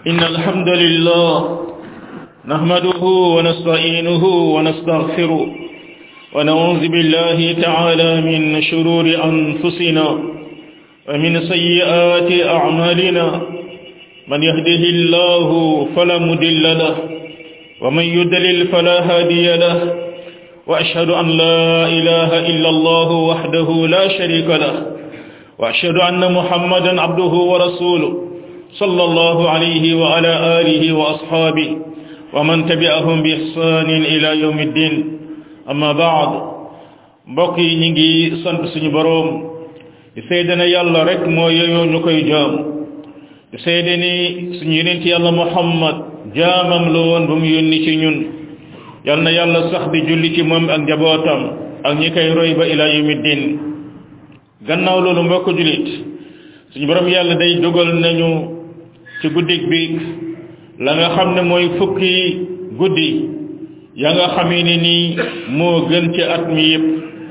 إن الحمد لله نحمده ونستعينه ونستغفره ونعوذ بالله تعالى من شرور أنفسنا ومن سيئات أعمالنا من يهده الله فلا مضل له ومن يضلل فلا هادي له وأشهد أن لا إله إلا الله وحده لا شريك له وأشهد أن محمدا عبده ورسوله صلى الله عليه وعلى آله وأصحابه ومن تبعهم بإحسان إلى يوم الدين أما بعد بقي نيجي سنت سني بروم سيدنا يالله رك مو ييو ñukoy jaam seydeni suñu yonent yàlla Muhammad jaamam la woon bu mu yónni ci ñun yal na yàlla sax di julli ci moom ak njabootam ak ñi koy roy ba ila yawmi din gannaaw loolu mbokk julit suñu borom yàlla day dogal nañu ci guddik bi la nga xam ne mooy fukki guddi ya nga xamee ne nii moo gën ci at mi yëpp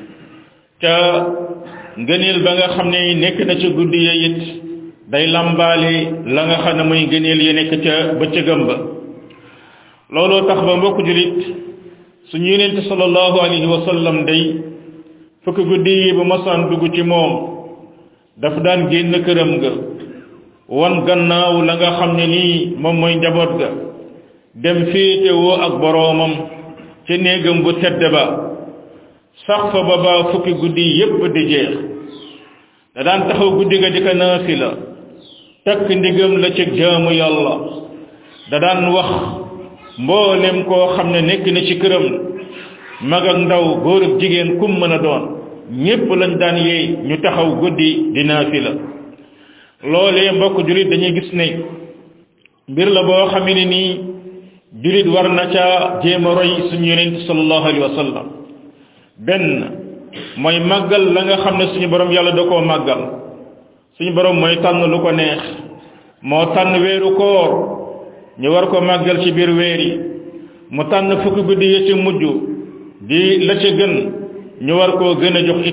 ca ngëneel ba nga xam ne nekk na ci guddi ya it day lambaale la nga xam ne mooy ngëneel ya nekk ca bëccëgam ba looloo tax ba mbokk julit suñu yonent sallallahu alayhi wa sallam day fukki guddi yi bu masaan dugg ci moom daf daan génn këram ga wan gannaaw la nga xam ne nii moom mooy njaboot ga dem féetewoo ak boroomam ca néegam bu tedd ba sax fa ba ba fukki guddi yépp di jeex da daan taxaw guddi ga di ko naafila takk ndigam la ci jaamu yàlla da daan wax mboolem koo xam ne nekk na ci këram mag ak ndaw góor ak jigéen kum mën a doon ñépp lañ daan yeey ñu taxaw guddi di naafila loolee mbokk julit dañuy gis ne mbir la boo xam ne nii julit war na ca jéem a roy suñu yonent sallallahu alayhi wa sallam benn mooy màggal la nga xam ne suñu borom yàlla da koo màggal suñu borom mooy tànn lu ko neex moo tànn weeru koor ñu war ko màggal ci biir weer yi mu tànn fukki guddi ya ci mujj di la ca gën ñu war koo gën a jox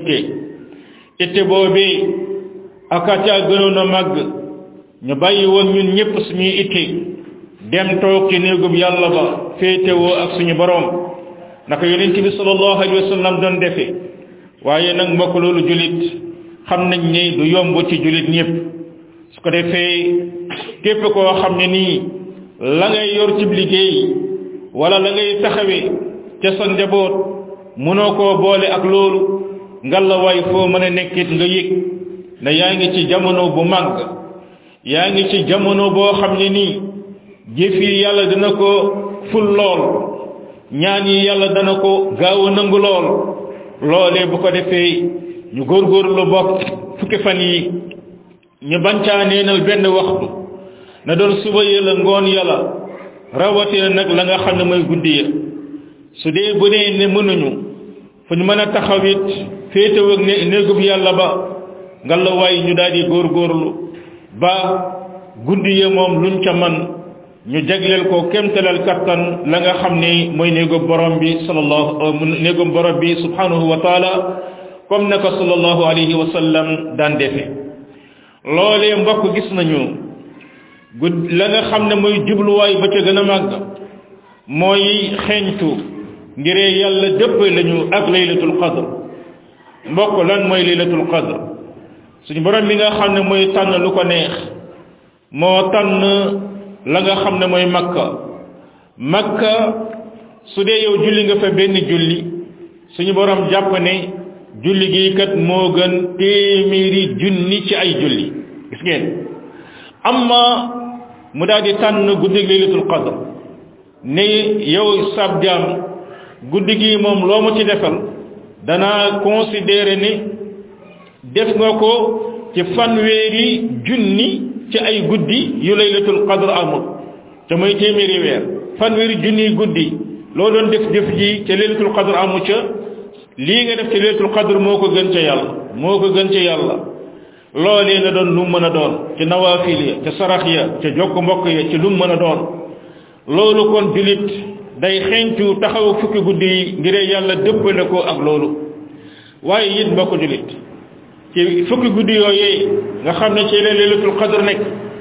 itte boobi aka ca gënoon a màgg ñu bàyyi woon ñun ñépp suñuy itte dem toog ci néegub yàlla ba féetewoo ak suñu borom naka yonent bi sallallahu alayhi wa sallam doon defe waaye nag mbokk loolu julit xam nañ ne du yomb ci julit ñépp su ko defee képp koo xam ne nii la ngay yor ci liggéey wala la ngay taxawee ca sa njaboot mënoo koo boole ak loolu ngalla waay foo mën a nekkit nga yëg ne yaa ngi ci jamono bu màgg yaa ngi ci jamono boo xam ne nii jëf yi yàlla dana ko ful lool ñaan yi yàlla dana ko gaaw a nangu lool loolee bu ko defee ñu góorgóorlu bokk fukki fan yi ñu bancaa neenal benn waxtu na doon suba yàlla ngoon yàlla rawatina nag la nga xam ne mooy guddi ya su dee bu dee ne mënuñu fu ñu mën a taxawit féetewoo ak néegub yàlla ba ngalla waay ñu daal di góorgóorlu ba guddi ya moom luñ ca man ñu jagleel ko kemtalal kattan la nga xam ne mooy néegub borom bi néegub borom bi subhanahu wa taala comme naka sallallahu alayhi wa sallam daan defe loolee mbokk gis nañu la nga xam ne mooy jubluwaay ba ca gën a màgg mooy xeeñtu ngiree yàlla dëpp lañu ak laylatul qadr mbokk lan mooy laylatul qadr suñu borom bi nga xam ne mooy tànn lu ko neex moo tànn la nga xam ne mooy makka su dee yow julli nga fa benn julli suñu borom jàpp ne julli gi kat moo gën téeméeri junni ci ay julli gis ngeen amma mu daal di tànn guddi laylatul qadr ne yow sab jaam guddi gi moom loo ma ci defal danaa considérer ni def nga ko ci fanweeri junni ci ay guddi yu laylatul qadr amul te mooy téeméeri weer fanweeri junni guddi loo doon def jëf ji ca laylatul qadr amu ca lii nga def ci laylatul qadr moo ko gën ca yàlla loolee na doon lu mën a doon ci nawaafil ya ca sarax ya ca jokk mbokk ya ci lu mën a doon loolu kon julit day xencu taxaw fukki guddi yi ngir yàlla dëppale ko ak loolu waaye it mbokk julit ci fukki guddi yooyee nga xam ne ci laylatul qadr nekk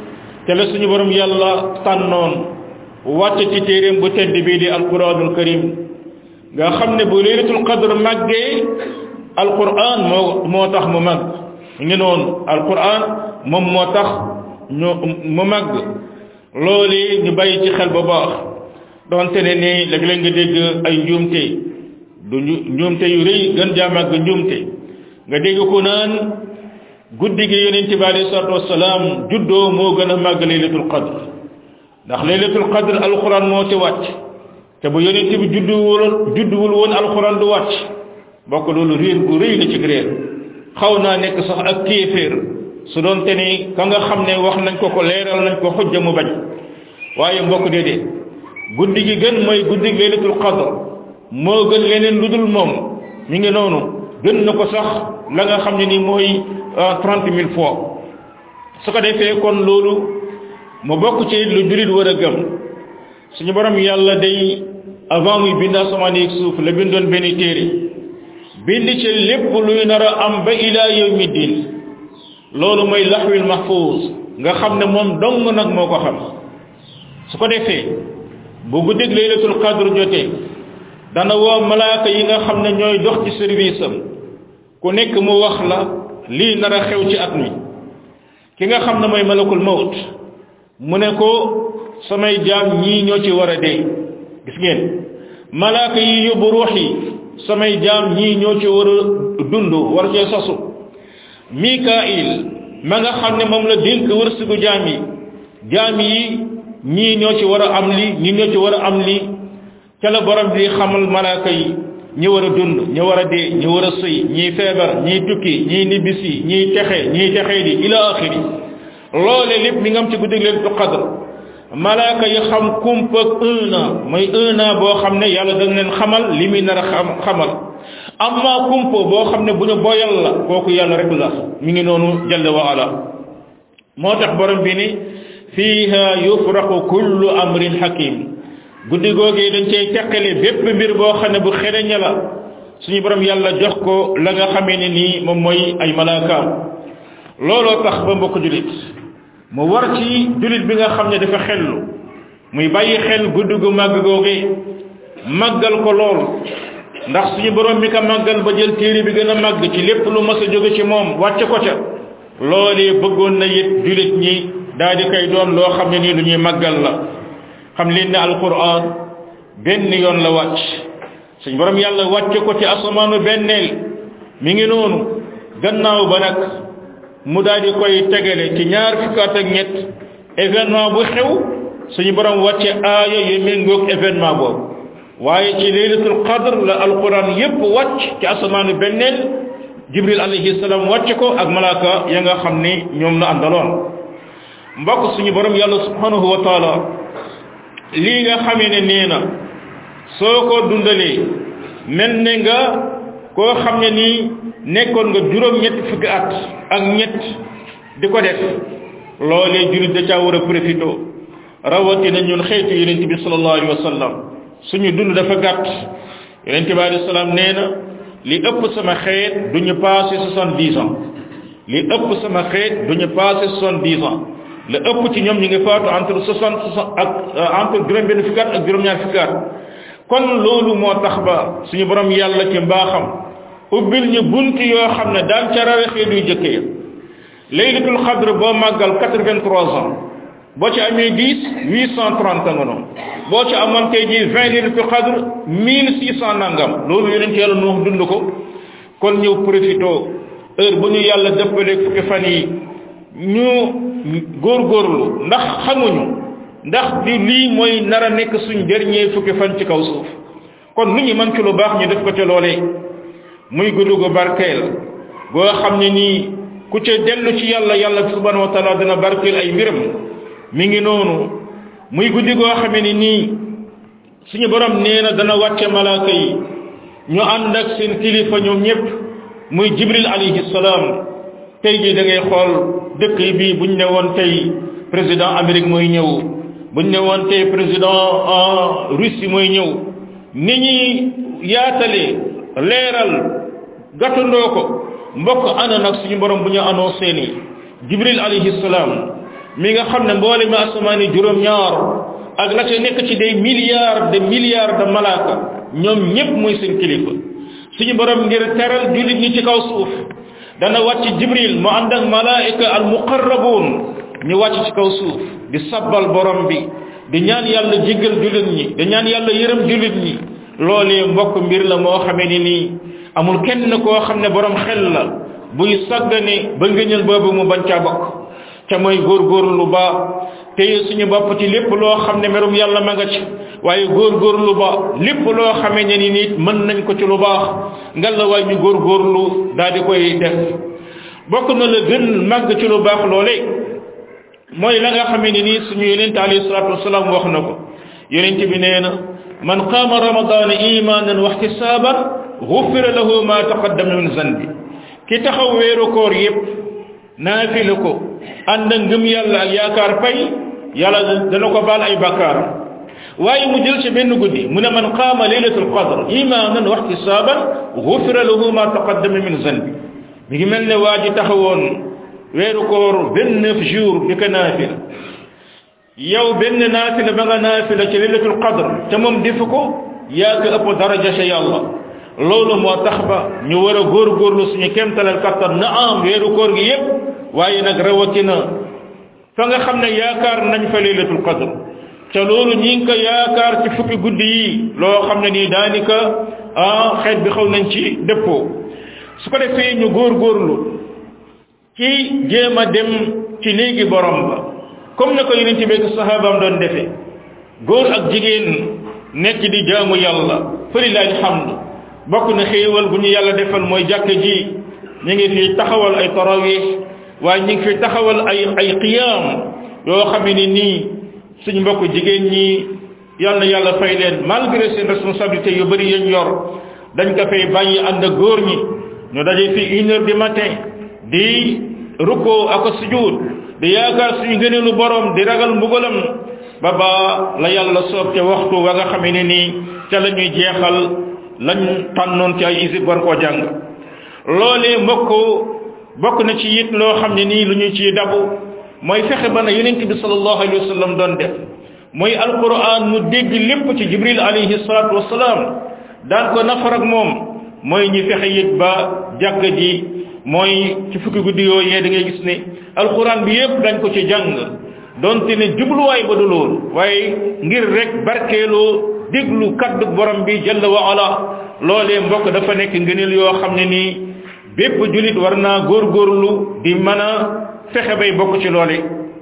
te la suñu borom yàlla tànnoon wàcce ci téeréem bu tedd bii di alquranul karim nga xam ne bu laylatul qadr màggee alquran moo tax mu màgg ngi noonu alquran moom moo tax mu màgg loolu ñu bàyyi ci xel bu baax donte ne ni léeg-léeg nga dégg ay njuumte du njuumte yu rëy gën jaa màgg njuumte nga dégg ko naan guddi gi yonent bi alayhi salaatu wasalaam juddoo moo gën a màgg laylatul qadr ndax laylatul qadr alquran moo ci wàcc te bu yonent bi judduwul woon alquran du wàcc bokk loolu réer gu rëy la ci réer xaw naa nekk sax ak kéeféer su doon te ni ka nga xam ne wax nañ ko leeral nañ ko xujja mu bañ waaye mbokk déedéet guddi gi gën mooy guddi gi laylatul qadr moo gën leneen lu dul moom mi ngi noonu gën na ko sax la nga xam ne ni mooy 30 000 fois su ko defee kon loolu mu bokk ci lu julit war a gëm suñu borom yàlla day avant muy bind asamaan ak suuf la bindoon benn téere bind ci lépp luy nar a am ba ilaa yawmi diin loolu mooy laxwil mahfuuz nga xam ne moom dong nag moo ko xam su ko defee bu guddig laylatul qadr jotee dana woo malaaka yi nga xam ne ñooy dox ci service am ku nekk mu wax la lii nar a xew ci at mi ki nga xam ne mooy malakul mawt mu ne ko samay jaam ñii ñoo ci war a dee gis ngeen malaaka yi yóbbu ruux yi samay jaam ñii ñoo ci war a dund war cee sasu mikail ma nga xam ne moom la dénk wërsëgu jaam yi ñii ñoo ci war a am li ñii ñoo ci war a am li ca la borom bi xamal malaaka yi ñi war a dund ñi war a dee ñi war a sëy ñii feebar ñii tukki ñii nibbisi ñii texee di ila axiri loole lépp mi nga am ci guddi laylatul qadr malaaka yi xam kumpa ak 1 an mooy 1 an boo xam ne yàlla dañ leen xamal li muy nar a xamal amma kumpa boo xam ne bu ñu boyal la kooku yàlla rek la mi ngi noonu jalla wa ala moo tax borom bi ni fiiha yufraqu kullu amrin hakim guddi googee dañ cay teqale bépp mbir boo xam ne bu xereña la suñu borom yàlla jox ko la nga xamee ne nii moom mooy ay malaakaam looloo tax ba mbokk julit mu war ci julit bi nga xam ne dafa xellu muy bàyyi xel guddi gu màgg googee màggal ko lool ndax suñu borom mi ko màggal ba jël téere bi gën a màgg ci lépp lu mas a jóge ci moom wàcce ko ca loolee bëggoon na it julit ñi daal di koy doon loo xam ne nii lu ñuy màggal la xam leen ne alquran benn yoon la wàcc suñu borom yàlla wàcce ko ci asamaanu benneel mi ngi noonu gannaaw ba nag mu daal di koy tegale ci ñaar fukki at ak ñett événement bu xew suñu borom wàcce aaya yu méngoog événement boobu waaye ci laylatul qadr la alquran yépp wàcc ci asamaanu benneel jibril alayhi salaam wàcce ko ak malaaka ya nga xam ni ñoom la àndaloon mbokk suñu borom yàlla subhanahu wa taala lii nga xamee ne nee na soo ko dundalee mel ne nga koo xam ne nii nekkoon nga juróom-ñett fukki at ak ñett di ko def loolee jurit da caa war a profité rawatina ñun xeetu yonent bi sallallahu alayhi wa sallam suñu dund dafa gàtt yonent bi alayhi salaam nee na li ëpp sama xeet duñu passé 70 ans li ëpp sama xeet duñu passé 70 ans la ëpp ci ñoom ñu ngi faatu entre 60 ak entre juróom-benn fukki at ak juróom-ñaar fukki at kon loolu moo tax ba suñu borom yàlla ci mbaaxam ubbil ñu bunt yoo xam ne daan ca rawe xeet yu jëkke ya laylatul qadr boo màggal 83 ans boo ci amee 10 830 nga noonu boo ci amoon tey jii 20 laylatul qadr 1600 nangam loolu yonent yàlla nu dund ko kon ñëw profito heure bu ñu yàlla dëppaleeg fukki fan yi ñu góorgóorlu ndax xamuñu ndax di lii mooy nar a nekk suñ dernier fukki fan ci kaw suuf kon lu ñu mën ci lu baax ñu def ko ca loolee muy guddi gu barkeel goo xam ne nii ku ca dellu ci yàlla subhanahu wa taala dana barkeel ay mbiram mi ngi noonu muy guddi goo xam ne nii suñu borom nee na dana wàcce malaaka yi ñu ànd ak seen kilifa ñoom ñëpp muy jibril alayhi salaam tey jii da ngay xool dëkk yi bii buñ ne woon tey président Amérique mooy ñëw buñ ne woon tey président Russie mooy ñëw ni ñuy yaatalee leeral gàttandoo ko mbokk ana nag suñu borom bu ñu annoncé ni jibril alayhi salaam mi nga xam ne mboole ma asamaani juróom-ñaar ak la ca nekk ci des milliards de malaaka ñoom ñépp mooy seen kilifa suñu borom ngir teral jullit ñi ci kaw suuf dana wàcc jibril mu ànd ak malaa'ika al muqarrabuun ñu wàcc ci kaw suuf di sabbal borom bi di ñaan yàlla jéggal jullit ñi di ñaan yàlla yërëm jullit ñi loolee mbokk mbir la moo xamee ni nii amul kenn koo xam ne borom xel la buy sàggane ba ngëñal boobu mu bañ caa bokk ca mooy góorgóorlu ba téye suñu bopp ci lépp loo xam ne merum yàlla ma nga ci waaye góorgóorlu ba lépp loo xamee ne ni nit mën nañ ko ci lu baax ngal la waay ñu góorgóorlu daal di koy def bokk na la gën màgg ci lu baax loole mooy la nga xamee ne nii suñu yonente alayhi salaatu wasalaam wax na ko yonente bi nee na man qaama ramadaana imaanan wa ihtisaaban gufira lahu ma taqaddama min zanbi ki taxaw weeru koor yépp naafila ko ànd ak ngëm yàlla ak yaakaar pay yàlla dana ko baal ay bakkaar waaye mu jël ci benn guddi mu ne man qaama laylatul qadr imaanan wa ihtisaaban gufira lahu ma taqaddama min zanbi mi ngi mel ne waa ji taxawoon weeru koor 29 jours di ko naafila yow benn naafila ba nga naafila ci laylatul qadr te moom defu ko yaa ko ëpp daraja ca yàlla loolu moo tax ba ñu war a góorgóorlu suñu kéemtalal kattan na am weeru koor gi yépp waaye nag rawatina fa nga xam ne yaakaar nañ fa laylatul qadr te loolu ñi ngi ko yaakaar ci fukki guddi yi loo xam ne nii daanaka xeet bi xaw nañ ci dëppoo su ko defee ñu góorgóorlu ci jéem a dem ci néegi borom ba comme na ko yonent bi ak sahabaam doon defee góor ak jigéen nekk di jaamu yàlla falilahi alhamdu bokk na xéewal gu ñu yàlla defal mooy jàkk ji ñu ngi fi taxawal ay tarawih waaye ñu ngi fi taxawal ay qiyaam yoo xam ne nii suñu mbokk jigéen ñi yal na yàlla fay leen malgré seen responsabilité yu bëri yañ yor dañ ko fay bàyyi ànd ak góor ñi ñu daje fi 1 heure du matin di rukkoo ak sujud di yaakaar suñu gëneelu borom di ragal mbugalam ba la yàlla soob ca waxtu wa nga xam ne nii ca la ñuy jeexal lañ tànnoon ci ay isib war koo jàng loolee bokk na ci it loo xam ne nii lu ñu ciy dabu mooy fexe ba na yonent bi sallallahu alayhi wa sallam doon def mooy alquran mu dégg lépp ci jibril alayhi salatu wasalaam daan ko nafar ak moom mooy ñi fexe it ba jàkk ji mooy ci fukki guddi yooyee da ngay gis ne alquran bi yépp dañ ko ci jàng donte ne jubluwaay ba du loolu waaye ngir rek barkeeloo déglu kaddu borom bi jalla wa ala loolee mbokk dafa nekk ngëneel yoo xam ne nii bépp julit war naa góorgóorlu di mën a fexe bay bokk ci loole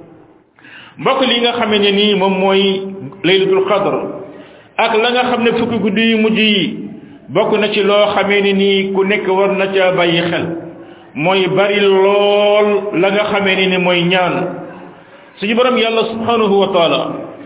mbokk li nga xam ne nii moom mooy laylatul qadr ak la nga xam ne fukki guddi yu mujj yi bokk na ci loo xamee ne nii ku nekk war na ca bàyyi xel mooy bari lool la nga xamee ne ni mooy ñaan suñu borom yàlla subhanahu wa taala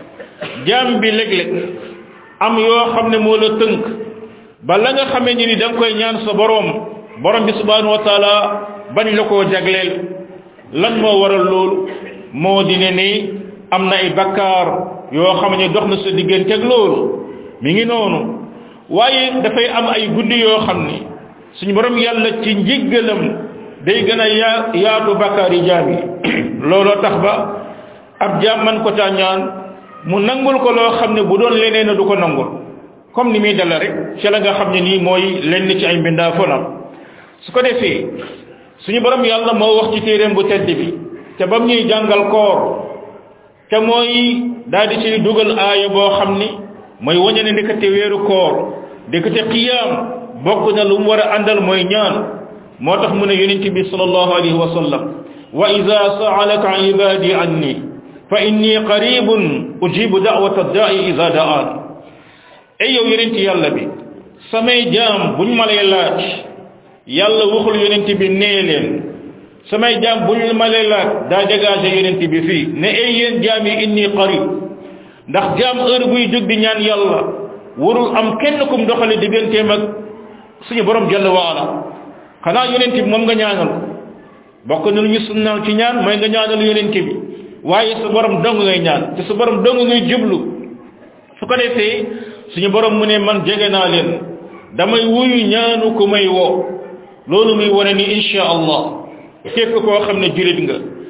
jaam bi léeg-léeg am yoo xam ne moo la tënk ba la nga xamee ni da nga koy ñaan sa borom bi subhanahu wa taala bañ la koo jagleel lan moo waral loolu moo di ne ni am na ay bakkaar yoo xam ne dox na sa diggante ak loolu mi ngi noonu waaye dafay am ay guddi yoo xam ne suñu borom yàlla ci njéggalam day gën a yaatu bakkaar yi jaam yi looloo tax ba ab jaam man ko caa ñaan mu nangul ko loo xam ne bu doon leneen du ko nangul comme ni muy dala rek ci la nga xam ne nii mooy lenn ci ay mbindaa fonam su ko defee suñu borom yàlla moo wax ci téeréem bu tedd bi te bam ñuy jàngal koor te mooy daal di ciy dugal aaya boo xam ni mooy wañe ne ndekete weeru koor ndekete qiyaam bokk na lu mu war a àndal mooy ñaan moo tax mu ne yonent bi sallallahu alayhi wa sallam wa ida saalaka ibadi anni fa inni qaribun ujibu da'wata da'i ida da'an ay yow yonent yàlla bi samay jaam buñ ma lay laaj yàlla waxul yonent bi nee leen samay jaam buñ ma lay laaj daa dégagé yonent bi fii ne ay yéen jaam yi inni qarib ndax jaam heure buy jóg di ñaan yàlla warul am kenn kum doxale digganteem ak suñu borom jalla wa ala xanaa yonent bi moom nga ñaanal bokk na lu ñu sunnal ci ñaan mooy nga ñaanal yonent bi waaye sa borom dong ngay ñaan te sa borom dong ngay jublu su ko defee suñu borom mu ne man jege naa leen damay wuyu ñaanu ko may woo loolu muy wane ni insha allah képp koo xam ne julit nga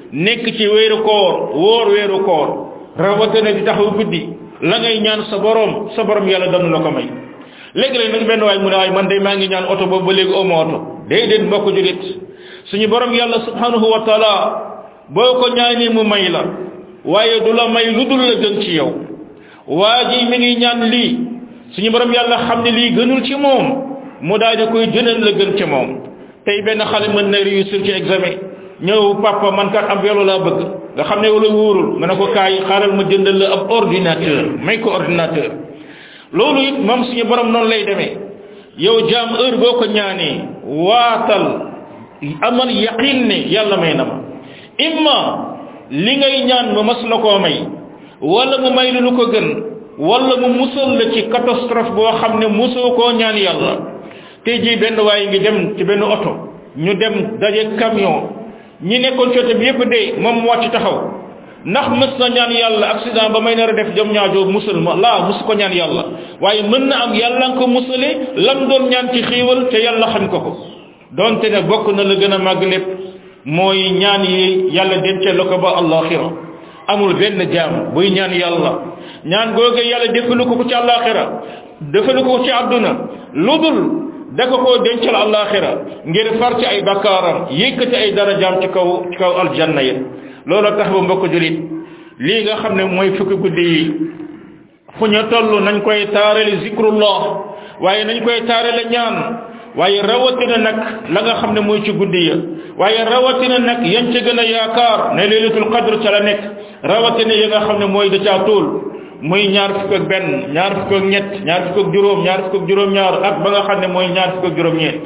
nekk ci weeru koor wóor weeru koor rawatina di taxaw guddi la ngay ñaan sa borom yàlla danu la ko may léegi-léeg nag benn waay mu ne waay man day maa ngi ñaan oto boobu ba léegi oma oto déedéet mbokk julit suñu borom yàlla subhanahu wa taala boo ko ñaani mu may la waaye du la may lu dul la gën ci yow waa ji mi ngi ñaan lii suñu borom yàlla xam ne lii gënul ci moom mu daal di koy jënal la gën ci moom tey benn xale mën na réussir ci examen ñëw papa man kat am vélo laa bëgg nga xam ne wala wóorul nga ne ko kaay xaaral ma jëndal la ab ordinateur may ko ordinateur loolu it moom suñu borom noonu lay demee yow jaam heure boo ko ñaanee waatal amal yaqin ne yàlla may na ma imma li ngay ñaan ma mas la koo may wala mu may lu ko gën wala mu musal la ci catastrophe boo xam ne musoo koo ñaan yàlla tey jii benn waaye ngi dem ci benn oto ñu dem daje camion ñi nekkoon ci oto bi yépp dee moom mu wàcc taxaw ndax mës na ñaan yàlla accident ba may nar a def jëm ñaajoo musal ma laa musu ko ñaan yàlla waaye mën na am yàlla nga ko musale lam doon ñaan ci xiiwal te yàlla xam ko ko donte ne bokk na la gën a màgg lépp mooy ñaan yi yàlla dencee la ko ba àllaaxira amul benn jaam buy ñaan yàlla ñaan googe yàlla defalu ko ci àllaaxira defalu ko ci àdduna lu dul da ko koo dencal àllaaxira ngir far ci ay bakkaaram yëkkati ay darajaam ci kaw aljanna yi loolu tax ba mbokk julit lii nga xam ne mooy fukki guddi yi fu ñu toll nañ koy taarale zikrullah waaye nañ koy taarale ñaan waaye rawatina nag la nga xam ne mooy ci guddi ya waaye rawatina nag yan ca gën a yaakaar ne laylatul qadr ca la nekk rawatina ya nga xam ne mooy da caa tóol muy ñaar fukk ak benn ñaar fukk ak ñett ñaar fukk ak juróom ñaar fukk ak juróom-ñaar ak ba nga xam ne mooy ñaar fukk ak juróom-ñeent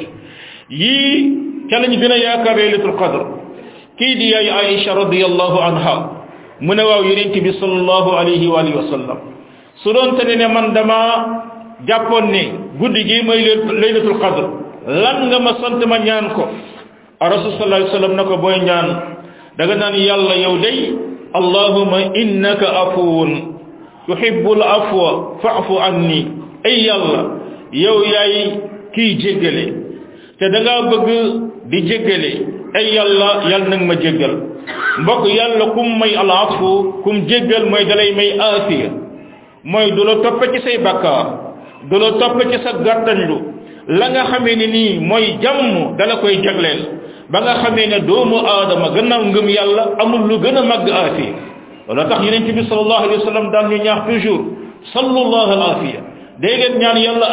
yii ca lañu gën a yaakaar laylatul qadr kii di yaay Aïcha radiyallahu anha mu ne waaw yonent bi sallallahu alayhi wa alihi wa sallam su doon te ne man dama jàppoon ne guddi gi mooy laylatul qadr lan nga ma sant ma ñaan ko rasul sallallahu alayhi wa sallam na ko booy ñaan da nga naan yàlla yow day allahumma innaka afuwun tuhibbul afwa fa'fu anni ay yàlla yow yaay kii jéggale te da ngaa bëgg di jéggale ay yàlla nag ma jéggal mbokk yàlla kum may al afu kum jéggal mooy dalay may aafiya mooy du la toppe ci say bakkaar du la toppe ci sa gàttañlu la nga xamee ne nii mooy jàmm dala koy jagleel ba nga xamee ne doomu aadama gannaaw ngëm yàlla amul lu gën a màgg aafiya loolu tax yonent bi sallallahu alayhi wa sallam daan ñu ñaax toujours sallallahu al aafiya day leen ñaan yàlla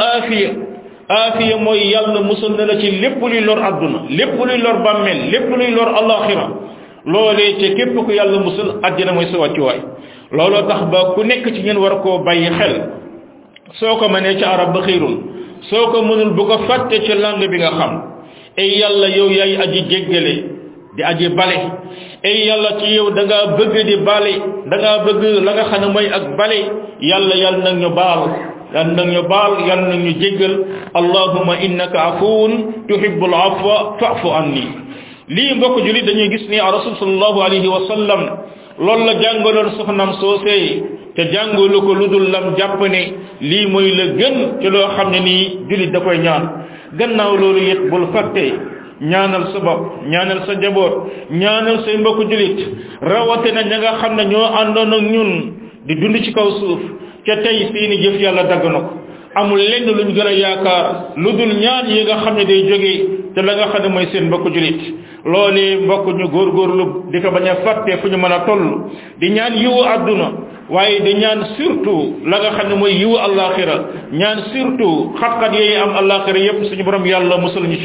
aafiya mooy yàlla musal na la ci lépp luy lor adduna lépp luy lor bàmmeel lépp luy lor alaxira loolee ci képp ku yàlla musal àddina mooy sa wàccuwaay looloo tax ba ku nekk ci ñun war koo bàyyi xel soo ko mënee ci arab ba xiirul soo ko mënul bu ko fàtte ci langue bi nga xam ay yàlla yow yaay aji jéggale di aji bale ay yàlla ci yow da ngaa bëgg di bale da ngaa bëgg la nga xam ne mooy ak bale yàlla nag ñu baal yàlla nag ñu baal yàlla nag ñu jéggal allahumma innaka afuwun tuhibbul afwa fa'fu anni lii mbokk julit dañuy gis ni rasul sallallahu alayhi wa sallam loolu la jàngaloon soxnam soosee te jàngalu ko lu dul lam jàpp ne lii mooy la gën ci loo xam ne nii julit da koy ñaan gannaaw loolu it bul fàtte ñaanal sa bopp ñaanal sa njaboot ñaanal say mbokk julit rawatina ña nga xam ne ñoo àndoon ak ñun di dund ci kaw suuf ca tey seeni jëf yàlla dagg na ko amul lenn luñ gën a yaakaar lu dul ñaan yi nga xam ne day jógee te la nga xam ne mooy seen mbokk julit loolee mbokk ñu góorgóorlu di ko bañ a fàtte fu ñu mën a toll di ñaan yiwu àdduna waaye di ñaan surtout la nga xam ne mooy yiwu àllaaxira ñaan surtout xat-xat yooyu am àllaaxira yépp suñu borom yàlla musal ñu ci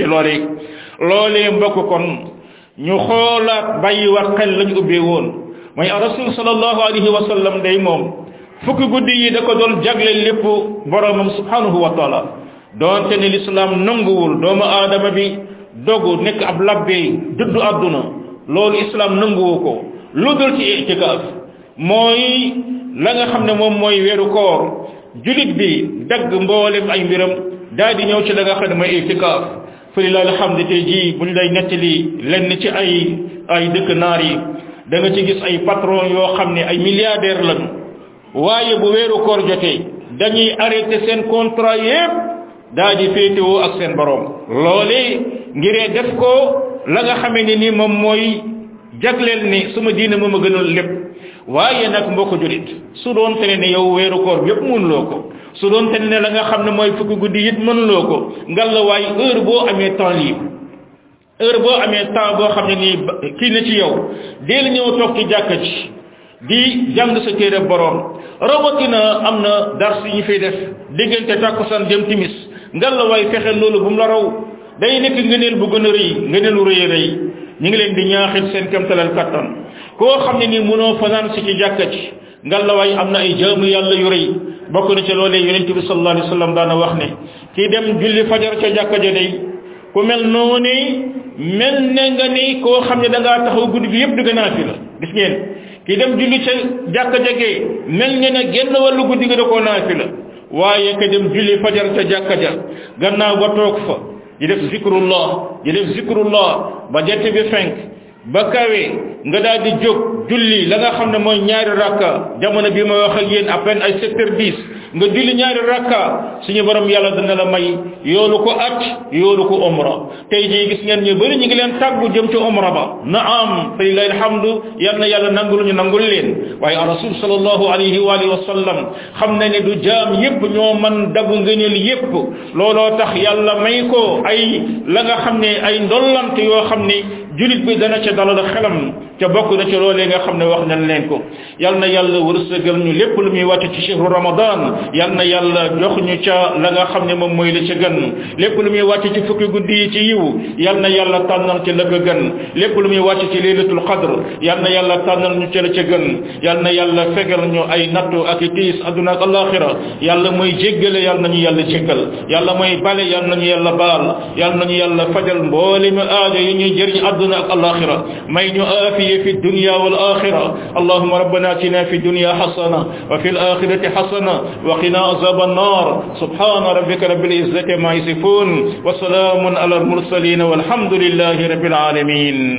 loolee mbokk kon ñu xoolaat bàyyiwaat xel lañu ubbee woon mooy rasul sallallahu alayhi wa sallam day moom fukki guddi yi da ko doon jagleel lépp boromam subhanahu wa taala doonte ne l'islam nanguwul doomu aadama bi dogu nekk ab labbee dëddu àdduna loolu islam nanguwu ko lu dul ci itikaaf mooy la nga xam ne moom mooy weeru koor julit bi dagg mboolem ay mbiram daal di ñëw ci la nga xam ne mooy itikaaf fa lillahi alhamdu tey jii buñ lay nettali lenn ci ay dëkk naar yi da nga ci gis ay patron yoo xam ne ay milliardaire lañu waaye bu weeru koor jotee dañuy arrêté seen contrat yépp daal di féetewoo ak seen borom loolee ngiree def ko la nga xamee ne ni moom mooy jagleel ni suma diine moom a gënal lépp waaye nag mbokk julit su doon te ne yow weeru koor yépp mënuloo ko su doon te ne la nga xam ne mooy fukki guddi it mënuloo ko ngalla waay heure boo amee temps libre heure boo amee temps boo xam ne nii kii na ci yow deel ñëw toog ci jàkka ci di jàng sa téere borom rawatina am na dars yi ñu fiy def diggante takkusaan dem timis ngalla waay fexe loolu bu mu la raw day nekk ngëneel bu gën a rëy ngëneelu rëy rëy ñu ngi leen di ñaaxit seen kemtalal kattan koo xam ne nii mënoo fanaan si ci jàkka ci ngalawaay am na ay jaamu yàlla yu rëy bokk na ca loolee yonent bi sallallahu alayhi wa sallam daana wax ne kii dem julli fajar ca jàkka ja day ku mel noonu mel ne nga ni koo xam ne da ngaa taxaw guddi gi yëpp di gën a fi la gis ngeen kii dem julli ca jàkka jagee mel ne na genn wàllu guddi gi da koo naafi la waaye ka dem julli fajar ca jàkka ja gannaaw ba toog fa di def zikrullah ba jant bi fenk ba kawe nga daal di jóg julli la nga xam ne mooy ñaari rakka jamono bi ma wax ak yéen à peine ay 7h10 nga julli ñaari rakka suñu borom yàlla dana la may yoolu ko at yoolu ko umra tey jii gis ngeen ñu bëri ñu ngi leen tàggu jëm ci umra ba naam fa lillahi alhamdu yal na yàlla nangul ñu nangul leen waaye rasul sallallahu alayhi wa alihi wa sallam xam na ne du jaam yépp ñoo man dabu ngëneel yépp looloo tax yàlla may ko ay la nga xam ne ay ndollant yoo xam ne julit bi dana ca dalal xelam ca bokk na ca loolee nga xam ne wax nañ leen ko yal na yàlla wërsëgal ñu lépp lu muy wàcc ci shahru ramadan yal na yàlla jox ñu ca la nga xam ne moom mooy la ca gën lépp lu muy wàcc ci fukki guddi yi ci yiw yal na yàlla tànnal ca la ko gën lépp lu muy wàcc ci laylatul qadr yal na yàlla tànnal ñu ca la ca gën yal na yàlla fegal ñu ay nattu ak i tiis adduna ak alaxira yàlla mooy jéggale yal nañu yàlla jéggal yàlla mooy bale yal nañu yàlla baal yal nañu yàlla fajal mboole mi aajo yi ñuy jëriñ adduna ak alaxira may ñu aafiye fi dunya wal axira allahumma rabbana atina fi dunya hasana wa fil akhirati hasana wa qina azaban nar subhana rabbika rabbil izzati ma yasifun wa salamun ala al mursalin walhamdulillahi rabbil alamin